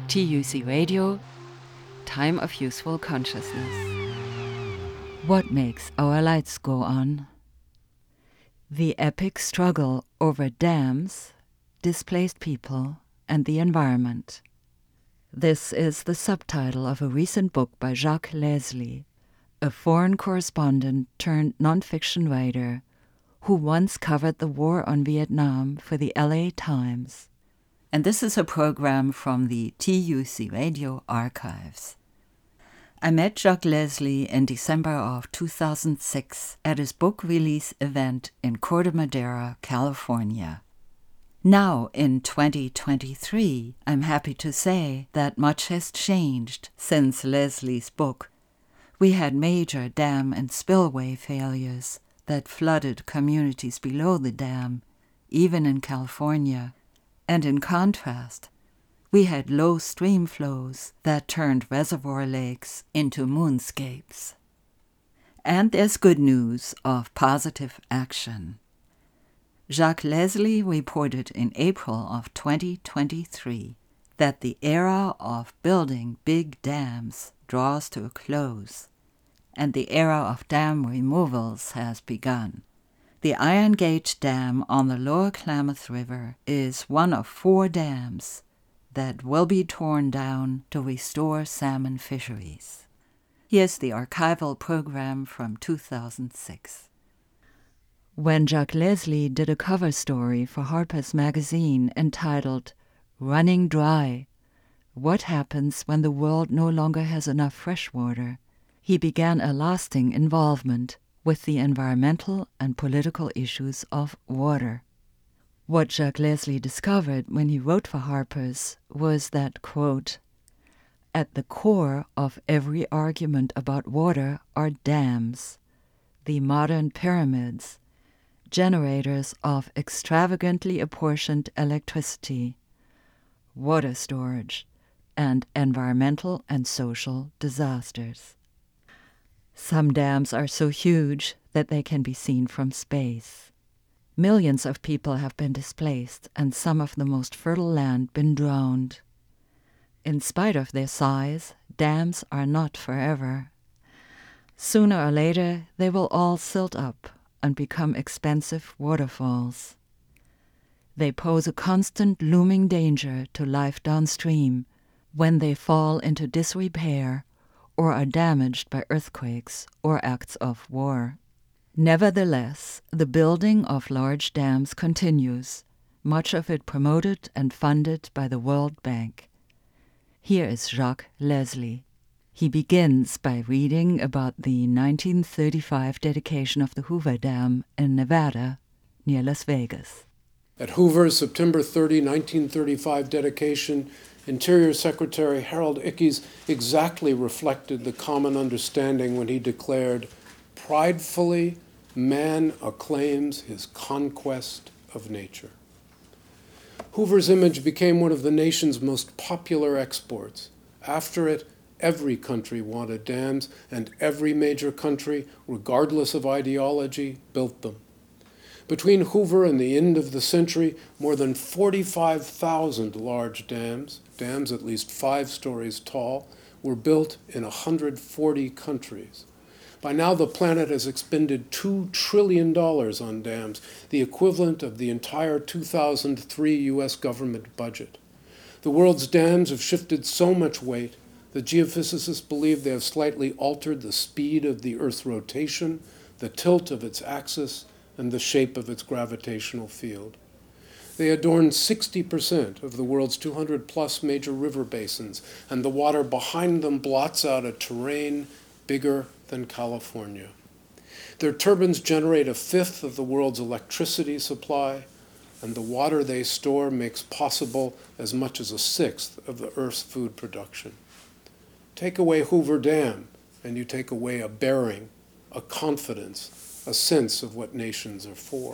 TUC Radio, Time of Useful Consciousness. What makes our lights go on? The epic struggle over dams, displaced people, and the environment. This is the subtitle of a recent book by Jacques Leslie, a foreign correspondent turned nonfiction writer who once covered the war on Vietnam for the LA Times. And this is a program from the TUC Radio archives. I met Jacques Leslie in December of 2006 at his book release event in Corte Madera, California. Now, in 2023, I'm happy to say that much has changed since Leslie's book. We had major dam and spillway failures that flooded communities below the dam, even in California. And in contrast, we had low stream flows that turned reservoir lakes into moonscapes. And there's good news of positive action. Jacques Leslie reported in April of 2023 that the era of building big dams draws to a close, and the era of dam removals has begun. The Iron Gate Dam on the Lower Klamath River is one of 4 dams that will be torn down to restore salmon fisheries. Here's the archival program from 2006. When Jacques Leslie did a cover story for Harper's Magazine entitled Running Dry, What Happens When the World No Longer Has Enough Fresh Water, he began a lasting involvement with the environmental and political issues of water. What Jacques Leslie discovered when he wrote for Harper's was that, quote, at the core of every argument about water are dams, the modern pyramids, generators of extravagantly apportioned electricity, water storage, and environmental and social disasters. Some dams are so huge that they can be seen from space. Millions of people have been displaced and some of the most fertile land been drowned. In spite of their size, dams are not forever. Sooner or later, they will all silt up and become expensive waterfalls. They pose a constant looming danger to life downstream when they fall into disrepair or are damaged by earthquakes or acts of war. Nevertheless, the building of large dams continues, much of it promoted and funded by the World Bank. Here is Jacques Leslie. He begins by reading about the 1935 dedication of the Hoover Dam in Nevada, near Las Vegas. At Hoover's September 30, 1935 dedication, Interior Secretary Harold Ickes exactly reflected the common understanding when he declared, "Pridefully, man acclaims his conquest of nature." Hoover's image became one of the nation's most popular exports. After it, every country wanted dams, and every major country, regardless of ideology, built them. Between Hoover and the end of the century, more than 45,000 large dams at least 5 stories tall, were built in 140 countries. By now, the planet has expended $2 trillion on dams, the equivalent of the entire 2003 U.S. government budget. The world's dams have shifted so much weight that geophysicists believe they have slightly altered the speed of the Earth's rotation, the tilt of its axis, and the shape of its gravitational field. They adorn 60% of the world's 200-plus major river basins, and the water behind them blots out a terrain bigger than California. Their turbines generate 1/5 of the world's electricity supply, and the water they store makes possible as much as 1/6 of the Earth's food production. Take away Hoover Dam, and you take away a bearing, a confidence, a sense of what nations are for.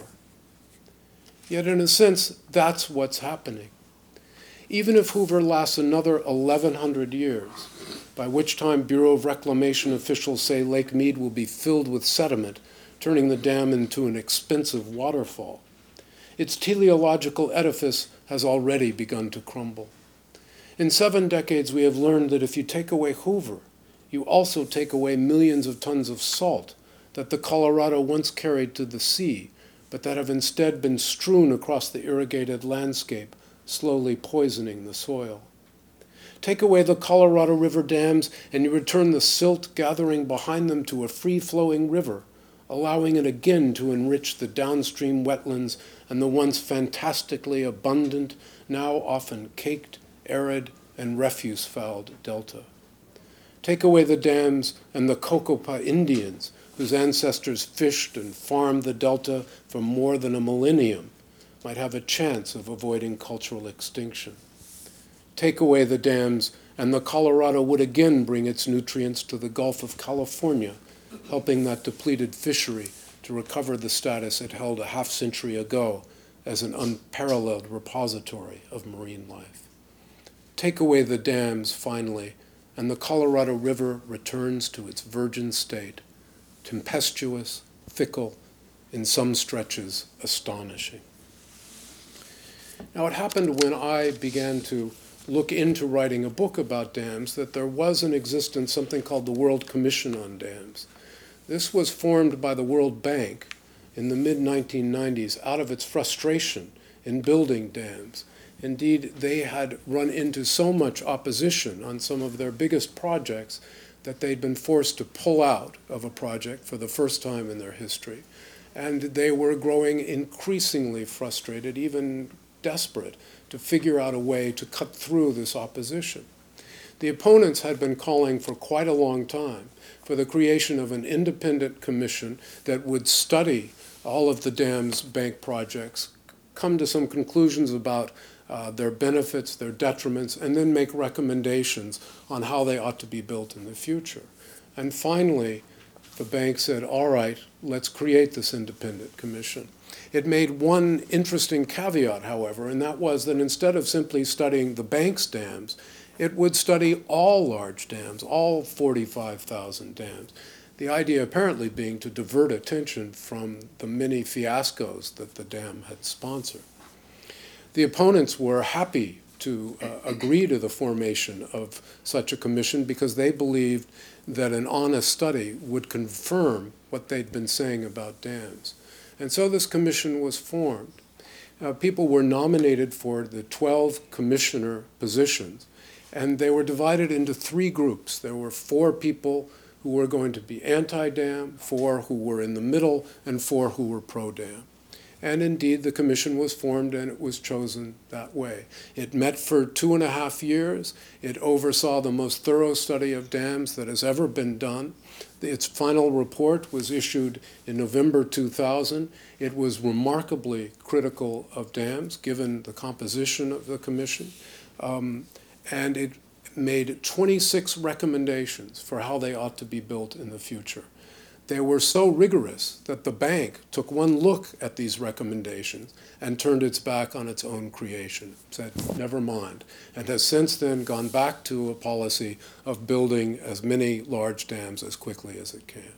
Yet in a sense, that's what's happening. Even if Hoover lasts another 1,100 years, by which time Bureau of Reclamation officials say Lake Mead will be filled with sediment, turning the dam into an expensive waterfall, its teleological edifice has already begun to crumble. In 7 decades, we have learned that if you take away Hoover, you also take away millions of tons of salt that the Colorado once carried to the sea, but that have instead been strewn across the irrigated landscape, slowly poisoning the soil. Take away the Colorado River dams, and you return the silt gathering behind them to a free-flowing river, allowing it again to enrich the downstream wetlands and the once fantastically abundant, now often caked, arid, and refuse-fouled delta. Take away the dams, and the Cocopah Indians, whose ancestors fished and farmed the delta for more than a millennium, might have a chance of avoiding cultural extinction. Take away the dams, and the Colorado would again bring its nutrients to the Gulf of California, helping that depleted fishery to recover the status it held a half-century ago as an unparalleled repository of marine life. Take away the dams, finally, and the Colorado River returns to its virgin state, tempestuous, fickle, in some stretches astonishing. Now, it happened when I began to look into writing a book about dams that there was in existence something called the World Commission on Dams. This was formed by the World Bank in the mid-1990s out of its frustration in building dams. Indeed, they had run into so much opposition on some of their biggest projects that they'd been forced to pull out of a project for the first time in their history. And they were growing increasingly frustrated, even desperate, to figure out a way to cut through this opposition. The opponents had been calling for quite a long time for the creation of an independent commission that would study all of the dam's bank projects, come to some conclusions about their benefits, their detriments, and then make recommendations on how they ought to be built in the future. And finally, the bank said, all right, let's create this independent commission. It made one interesting caveat, however, and that was that instead of simply studying the bank's dams, it would study all large dams, all 45,000 dams. The idea apparently being to divert attention from the many fiascos that the dam had sponsored. The opponents were happy to agree to the formation of such a commission because they believed that an honest study would confirm what they'd been saying about dams. And so this commission was formed. People were nominated for the 12 commissioner positions, and they were divided into 3 groups. There were 4 people who were going to be anti-dam, 4 who were in the middle, and 4 who were pro-dam. And indeed, the commission was formed, and it was chosen that way. It met for 2.5 years. It oversaw the most thorough study of dams that has ever been done. Its final report was issued in November 2000. It was remarkably critical of dams, given the composition of the commission. And it made 26 recommendations for how they ought to be built in the future. They were so rigorous that the bank took one look at these recommendations and turned its back on its own creation, said, never mind, and has since then gone back to a policy of building as many large dams as quickly as it can.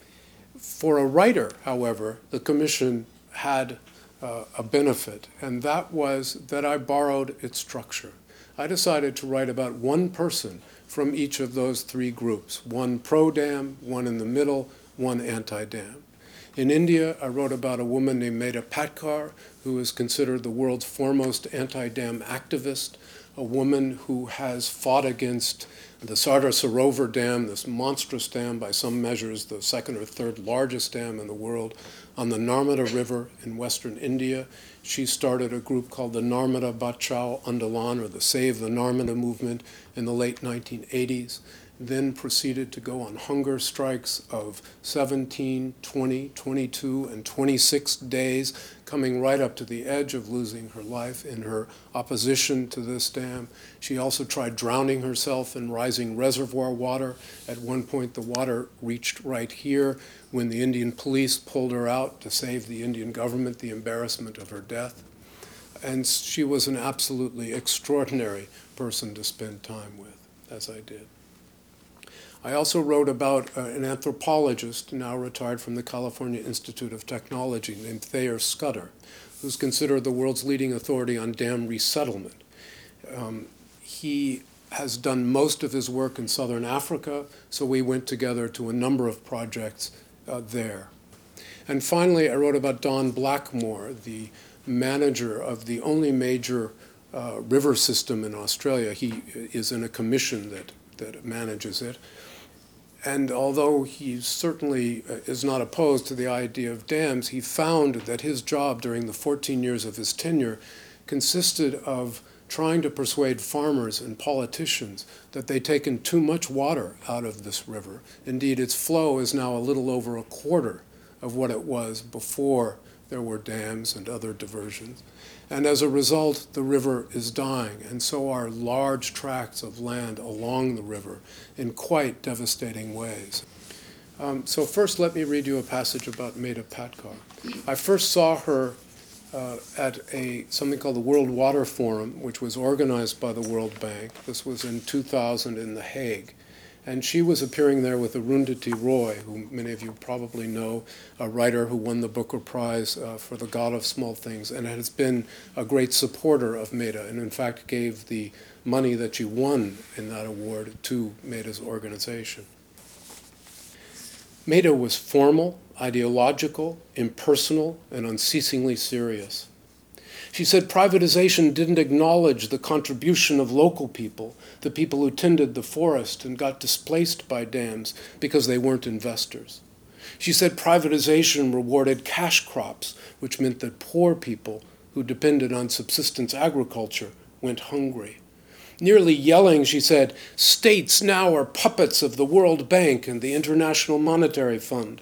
For a writer, however, the commission had a benefit, and that was that I borrowed its structure. I decided to write about one person from each of those 3 groups, one pro-dam, one in the middle, one anti-dam. In India, I wrote about a woman named Medha Patkar, who is considered the world's foremost anti-dam activist, a woman who has fought against the Sardar Sarovar Dam, this monstrous dam, by some measures the 2nd or 3rd largest dam in the world, on the Narmada River in western India. She started a group called the Narmada Bachao Andolan, or the Save the Narmada movement, in the late 1980s. Then proceeded to go on hunger strikes of 17, 20, 22, and 26 days, coming right up to the edge of losing her life in her opposition to this dam. She also tried drowning herself in rising reservoir water. At one point, the water reached right here when the Indian police pulled her out to save the Indian government the embarrassment of her death. And she was an absolutely extraordinary person to spend time with, as I did. I also wrote about an anthropologist now retired from the California Institute of Technology named Thayer Scudder, who's considered the world's leading authority on dam resettlement. he has done most of his work in southern Africa, so we went together to a number of projects there. And finally, I wrote about Don Blackmore, the manager of the only major river system in Australia. He is in a commission that manages it. And although he certainly is not opposed to the idea of dams, he found that his job during the 14 years of his tenure consisted of trying to persuade farmers and politicians that they'd taken too much water out of this river. Indeed, its flow is now a little over a quarter of what it was before there were dams and other diversions. And as a result, the river is dying, and so are large tracts of land along the river in quite devastating ways. So first, let me read you a passage about Meta Patkar. I first saw her at something called the World Water Forum, which was organized by the World Bank. This was in 2000 in The Hague. And she was appearing there with Arundhati Roy, who many of you probably know, a writer who won the Booker Prize for The God of Small Things, and has been a great supporter of Meta, and in fact gave the money that she won in that award to Meta's organization. Meta was formal, ideological, impersonal, and unceasingly serious. She said privatization didn't acknowledge the contribution of local people, the people who tended the forest and got displaced by dams because they weren't investors. She said privatization rewarded cash crops, which meant that poor people who depended on subsistence agriculture went hungry. Nearly yelling, she said, "States now are puppets of the World Bank and the International Monetary Fund."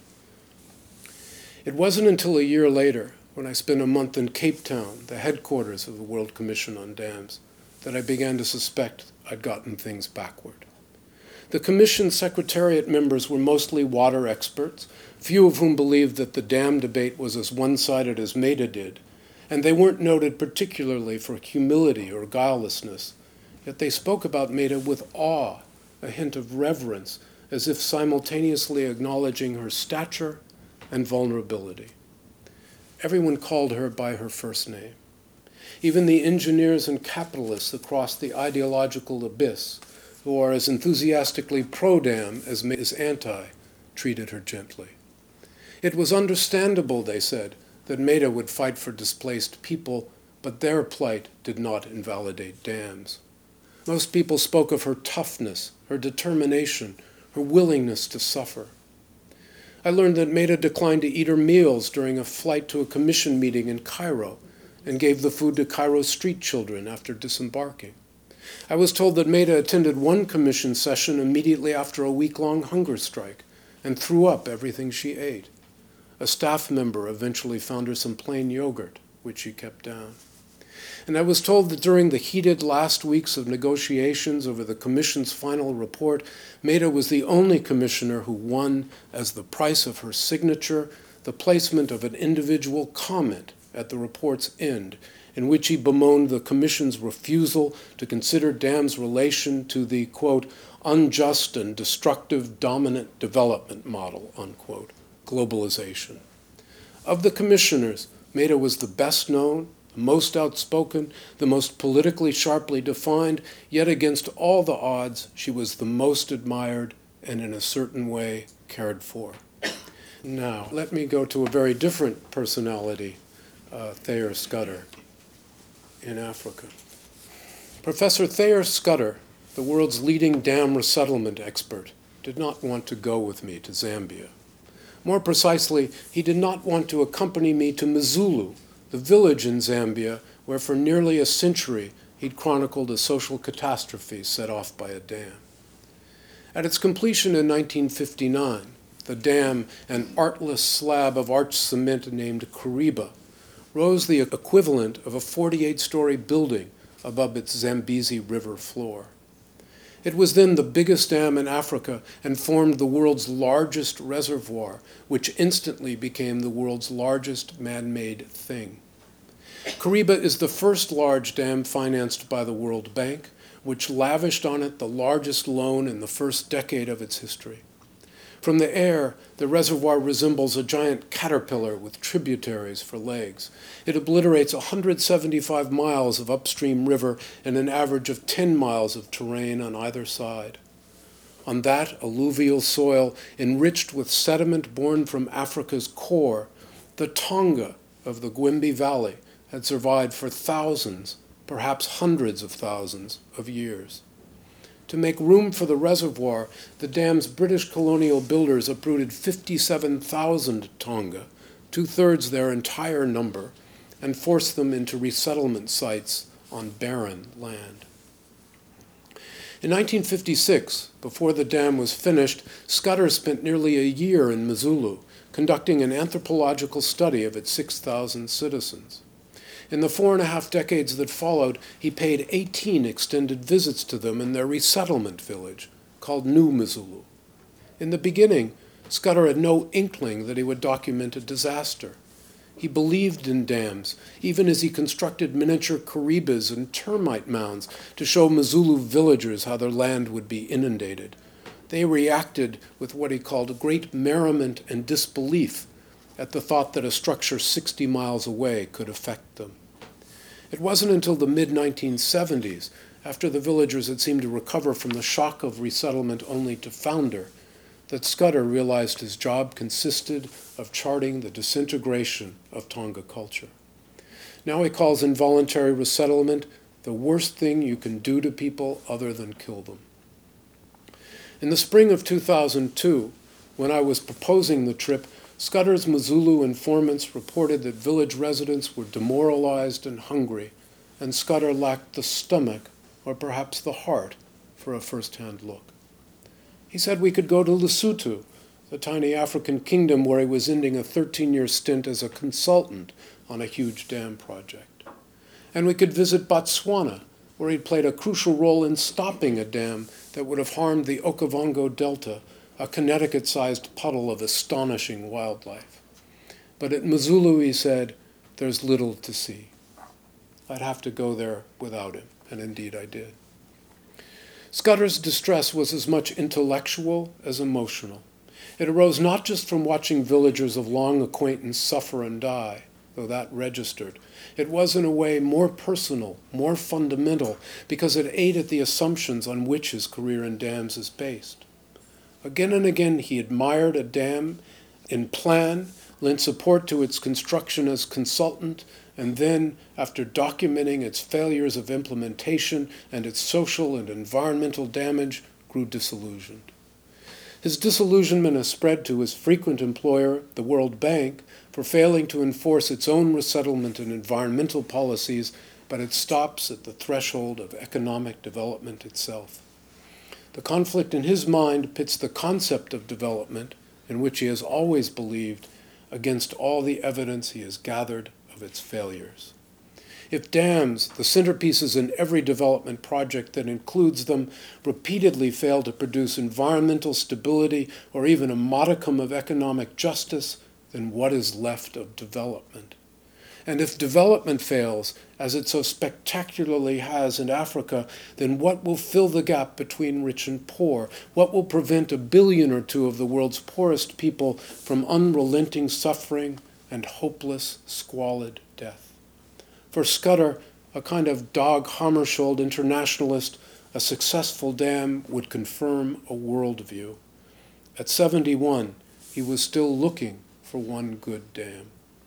It wasn't until a year later, when I spent a month in Cape Town, the headquarters of the World Commission on Dams, that I began to suspect I'd gotten things backward. The Commission's Secretariat members were mostly water experts, few of whom believed that the dam debate was as one-sided as Meta did, and they weren't noted particularly for humility or guilelessness, yet they spoke about Meta with awe, a hint of reverence, as if simultaneously acknowledging her stature and vulnerability. Everyone called her by her first name. Even the engineers and capitalists across the ideological abyss, who are as enthusiastically pro-dam as anti, treated her gently. It was understandable, they said, that Meta would fight for displaced people, but their plight did not invalidate dams. Most people spoke of her toughness, her determination, her willingness to suffer. I learned that Meta declined to eat her meals during a flight to a commission meeting in Cairo and gave the food to Cairo's street children after disembarking. I was told that Meta attended one commission session immediately after a week-long hunger strike and threw up everything she ate. A staff member eventually found her some plain yogurt, which she kept down. And I was told that during the heated last weeks of negotiations over the Commission's final report, Meta was the only commissioner who won, as the price of her signature, the placement of an individual comment at the report's end, in which he bemoaned the Commission's refusal to consider dams' relation to the, quote, unjust and destructive dominant development model, unquote, globalization. Of the commissioners, Meta was the best known, the most outspoken, the most politically sharply defined, yet against all the odds, she was the most admired and in a certain way cared for. Now, let me go to a very different personality, Thayer Scudder, in Africa. Professor Thayer Scudder, the world's leading dam resettlement expert, did not want to go with me to Zambia. More precisely, he did not want to accompany me to Mzulu, the village in Zambia where for nearly a century he'd chronicled a social catastrophe set off by a dam. At its completion in 1959, the dam, an artless slab of arched cement named Kariba, rose the equivalent of a 48-story building above its Zambezi River floor. It was then the biggest dam in Africa and formed the world's largest reservoir, which instantly became the world's largest man-made thing. Kariba is the first large dam financed by the World Bank, which lavished on it the largest loan in the first decade of its history. From the air, the reservoir resembles a giant caterpillar with tributaries for legs. It obliterates 175 miles of upstream river and an average of 10 miles of terrain on either side. On that alluvial soil, enriched with sediment borne from Africa's core, the Tonga of the Gwembe Valley had survived for thousands, perhaps hundreds of thousands of years. To make room for the reservoir, the dam's British colonial builders uprooted 57,000 Tonga, two-thirds their entire number, and forced them into resettlement sites on barren land. In 1956, before the dam was finished, Scudder spent nearly a year in Maizulu, conducting an anthropological study of its 6,000 citizens. In the 4.5 decades that followed, he paid 18 extended visits to them in their resettlement village, called New Maizulu. In the beginning, Scudder had no inkling that he would document a disaster. He believed in dams, even as he constructed miniature karibas and termite mounds to show Maizulu villagers how their land would be inundated. They reacted with what he called great merriment and disbelief at the thought that a structure 60 miles away could affect them. It wasn't until the mid-1970s, after the villagers had seemed to recover from the shock of resettlement only to founder, that Scudder realized his job consisted of charting the disintegration of Tonga culture. Now he calls involuntary resettlement the worst thing you can do to people other than kill them. In the spring of 2002, when I was proposing the trip, Scudder's Maizulu informants reported that village residents were demoralized and hungry, and Scudder lacked the stomach, or perhaps the heart, for a first-hand look. He said we could go to Lesotho, the tiny African kingdom where he was ending a 13-year stint as a consultant on a huge dam project. And we could visit Botswana, where he'd played a crucial role in stopping a dam that would have harmed the Okavango Delta, a Connecticut-sized puddle of astonishing wildlife. But at Maizulu, he said, there's little to see. I'd have to go there without him, and indeed I did. Scudder's distress was as much intellectual as emotional. It arose not just from watching villagers of long acquaintance suffer and die, though that registered. It was, in a way, more personal, more fundamental, because it ate at the assumptions on which his career in dams is based. Again and again, he admired a dam in plan, lent support to its construction as consultant, and then, after documenting its failures of implementation and its social and environmental damage, grew disillusioned. His disillusionment has spread to his frequent employer, the World Bank, for failing to enforce its own resettlement and environmental policies, but it stops at the threshold of economic development itself. The conflict in his mind pits the concept of development, in which he has always believed, against all the evidence he has gathered of its failures. If dams, the centerpieces in every development project that includes them, repeatedly fail to produce environmental stability or even a modicum of economic justice, then what is left of development? And if development fails, as it so spectacularly has in Africa, then what will fill the gap between rich and poor? What will prevent 1 billion or 2 of the world's poorest people from unrelenting suffering and hopeless, squalid death? For Scudder, a kind of Dag Hammarskjöld internationalist, a successful dam would confirm a worldview. At 71, he was still looking for one good dam.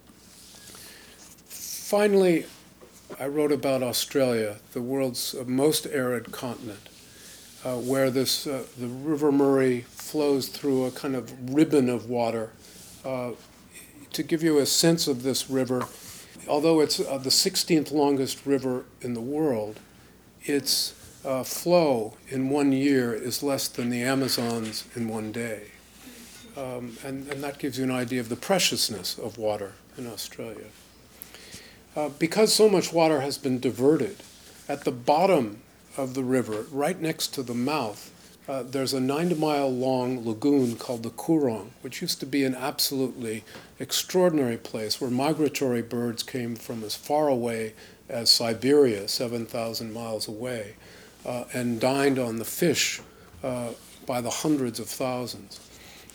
Finally, I wrote about Australia, the world's most arid continent, where the River Murray flows through a kind of ribbon of water. To give you a sense of this river, although it's the 16th longest river in the world, its flow in 1 year is less than the Amazon's in 1 day. And that gives you an idea of the preciousness of water in Australia. Because so much water has been diverted, at the bottom of the river, right next to the mouth, there's a 9-mile-long lagoon called the Coorong, which used to be an absolutely extraordinary place where migratory birds came from as far away as Siberia, 7,000 miles away, and dined on the fish by the hundreds of thousands.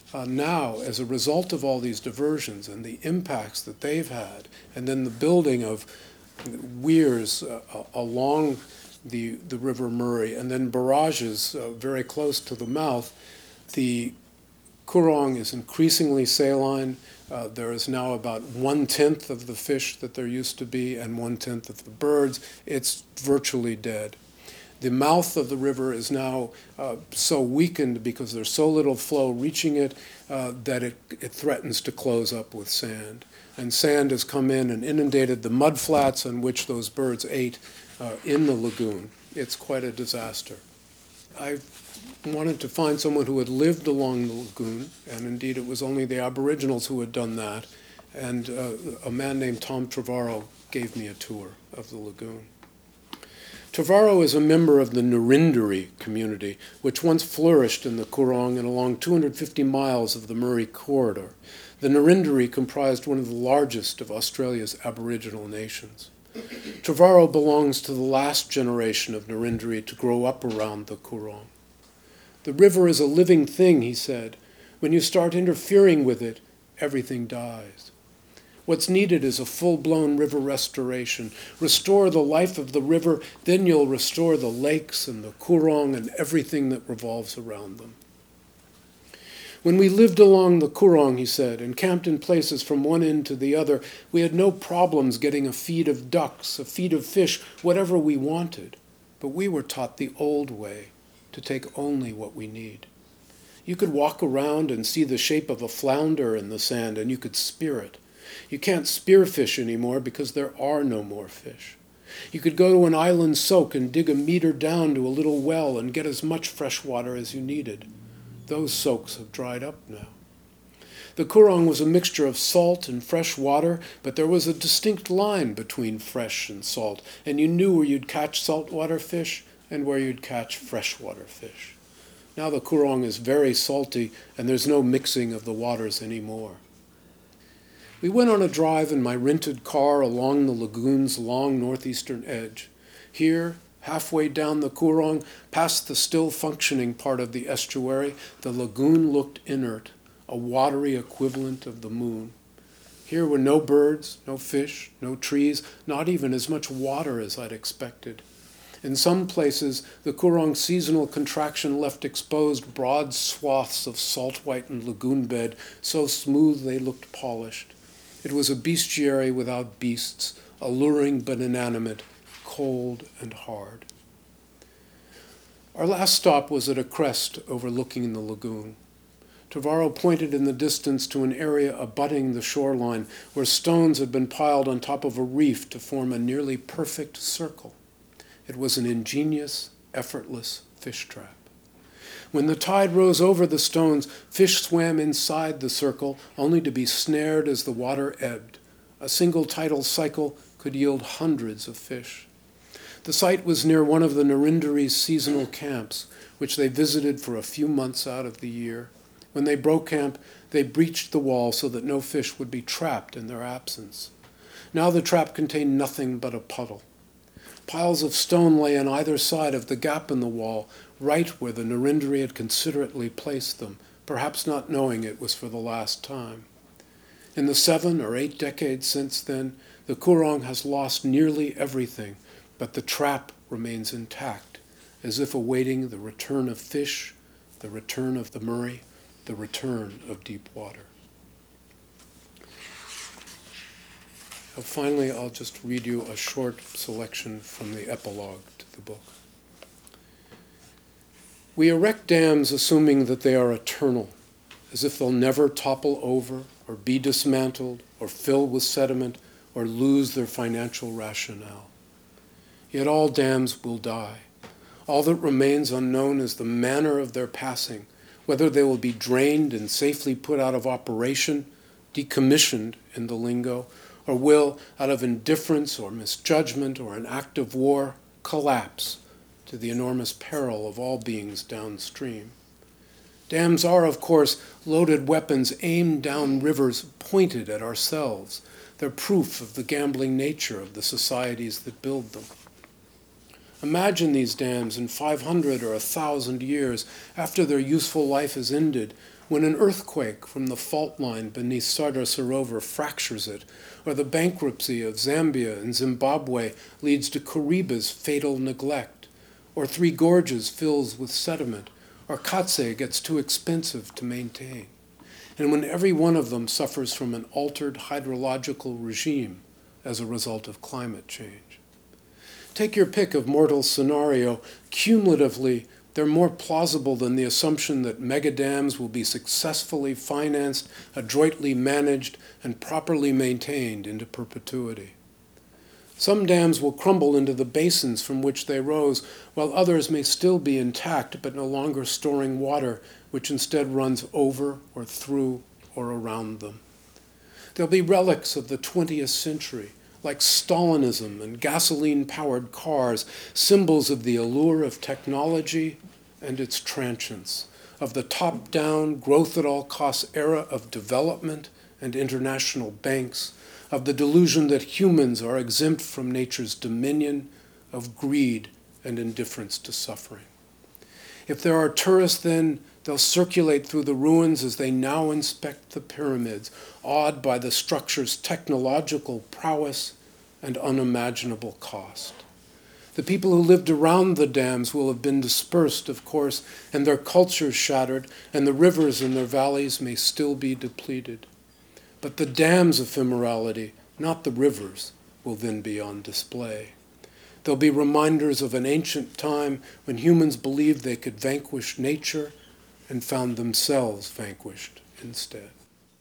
now, as a result of all these diversions and the impacts that they've had, and then the building of weirs along the River Murray, and then barrages very close to the mouth, the Coorong is increasingly saline. There is now about 1/10 of the fish that there used to be and 1/10 of the birds. It's virtually dead. The mouth of the river is now so weakened because there's so little flow reaching it that it threatens to close up with sand. And sand has come in and inundated the mud flats on which those birds ate in the lagoon. It's quite a disaster. I wanted to find someone who had lived along the lagoon, and indeed it was only the Aboriginals who had done that. And a man named Tom Trevorrow gave me a tour of the lagoon. Trevorrow is a member of the Nurindiri community, which once flourished in the Coorong and along 250 miles of the Murray Corridor. The Nurindiri comprised one of the largest of Australia's Aboriginal nations. Trevorrow belongs to the last generation of Nurindiri to grow up around the Coorong. The river is a living thing, he said. When you start interfering with it, everything dies. What's needed is a full-blown river restoration. Restore the life of the river, then you'll restore the lakes and the Coorong and everything that revolves around them. When we lived along the Coorong, he said, and camped in places from one end to the other, we had no problems getting a feed of ducks, a feed of fish, whatever we wanted. But we were taught the old way, to take only what we need. You could walk around and see the shape of a flounder in the sand, and you could spear it. You can't spear fish anymore because there are no more fish. You could go to an island soak and dig a meter down to a little well and get as much fresh water as you needed. Those soaks have dried up now. The Coorong was a mixture of salt and fresh water, but there was a distinct line between fresh and salt, and you knew where you'd catch saltwater fish and where you'd catch freshwater fish. Now the Coorong is very salty, and there's no mixing of the waters anymore. We went on a drive in my rented car along the lagoon's long northeastern edge. Here, halfway down the Coorong, past the still functioning part of the estuary, the lagoon looked inert, a watery equivalent of the moon. Here were no birds, no fish, no trees, not even as much water as I'd expected. In some places, the Coorong's seasonal contraction left exposed broad swaths of salt-whitened lagoon bed, so smooth they looked polished. It was a bestiary without beasts, alluring but inanimate, cold and hard. Our last stop was at a crest overlooking the lagoon. Trevorrow pointed in the distance to an area abutting the shoreline where stones had been piled on top of a reef to form a nearly perfect circle. It was an ingenious, effortless fish trap. When the tide rose over the stones, fish swam inside the circle, only to be snared as the water ebbed. A single tidal cycle could yield hundreds of fish. The site was near one of the Nurindiri's seasonal camps, which they visited for a few months out of the year. When they broke camp, they breached the wall so that no fish would be trapped in their absence. Now the trap contained nothing but a puddle. Piles of stone lay on either side of the gap in the wall, right where the Nurindiri had considerately placed them, perhaps not knowing it was for the last time. In the 7 or 8 decades since then, the Coorong has lost nearly everything, but the trap remains intact, as if awaiting the return of fish, the return of the Murray, the return of deep water. Finally, I'll just read you a short selection from the epilogue to the book. We erect dams assuming that they are eternal, as if they'll never topple over or be dismantled or fill with sediment or lose their financial rationale. Yet all dams will die. All that remains unknown is the manner of their passing, whether they will be drained and safely put out of operation, decommissioned in the lingo, or will, out of indifference or misjudgment or an act of war, collapse to the enormous peril of all beings downstream. Dams are, of course, loaded weapons aimed down rivers pointed at ourselves. They're proof of the gambling nature of the societies that build them. Imagine these dams in 500 or 1,000 years after their useful life is ended, when an earthquake from the fault line beneath Sardar Sarovar fractures it, or the bankruptcy of Zambia and Zimbabwe leads to Kariba's fatal neglect, or Three Gorges fills with sediment, or Katse gets too expensive to maintain, and when every one of them suffers from an altered hydrological regime as a result of climate change. Take your pick of mortal scenario. Cumulatively, they're more plausible than the assumption that megadams will be successfully financed, adroitly managed, and properly maintained into perpetuity. Some dams will crumble into the basins from which they rose, while others may still be intact but no longer storing water, which instead runs over or through or around them. There'll be relics of the 20th century, like Stalinism and gasoline-powered cars, symbols of the allure of technology and its transience, of the top-down, growth-at-all-costs era of development and international banks, of the delusion that humans are exempt from nature's dominion, of greed and indifference to suffering. If there are tourists, then they'll circulate through the ruins as they now inspect the pyramids, awed by the structure's technological prowess and unimaginable cost. The people who lived around the dams will have been dispersed, of course, and their cultures shattered, and the rivers in their valleys may still be depleted. But the dam's ephemerality, not the rivers, will then be on display. They'll be reminders of an ancient time when humans believed they could vanquish nature and found themselves vanquished instead.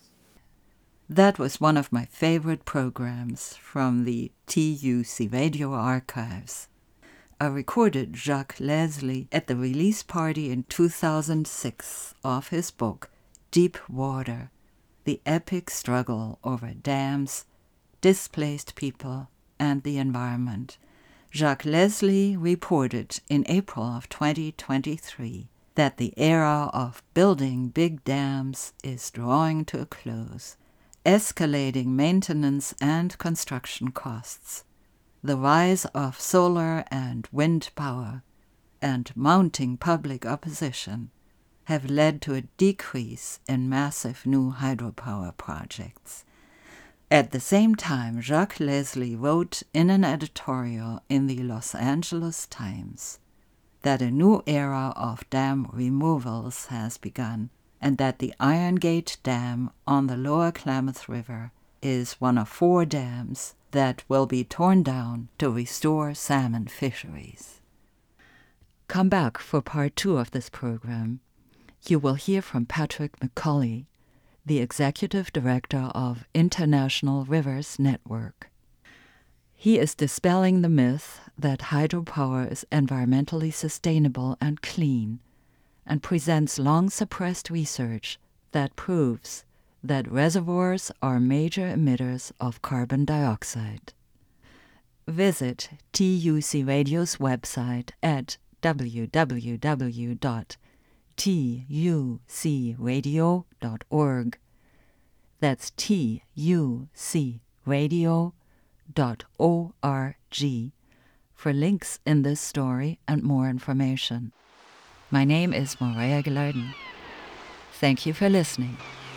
That was one of my favorite programs from the TUC Radio archives. I recorded Jacques Leslie at the release party in 2006 of his book, Deep Water, The Epic Struggle Over Dams, Displaced People, and the Environment. Jacques Leslie reported in April of 2023 that the era of building big dams is drawing to a close. Escalating maintenance and construction costs, the rise of solar and wind power, and mounting public opposition have led to a decrease in massive new hydropower projects. At the same time, Jacques Leslie wrote in an editorial in the Los Angeles Times that a new era of dam removals has begun, and that the Iron Gate Dam on the Lower Klamath River is one of 4 dams that will be torn down to restore salmon fisheries. Come back for part 2 of this program. You will hear from Patrick McCulley, the Executive Director of International Rivers Network. He is dispelling the myth that hydropower is environmentally sustainable and clean, and presents long-suppressed research that proves that reservoirs are major emitters of carbon dioxide. Visit TUC Radio's website at www.tucradio.org. That's tucradio.org for links in this story and more information. My name is Morea Gilardin. Thank you for listening.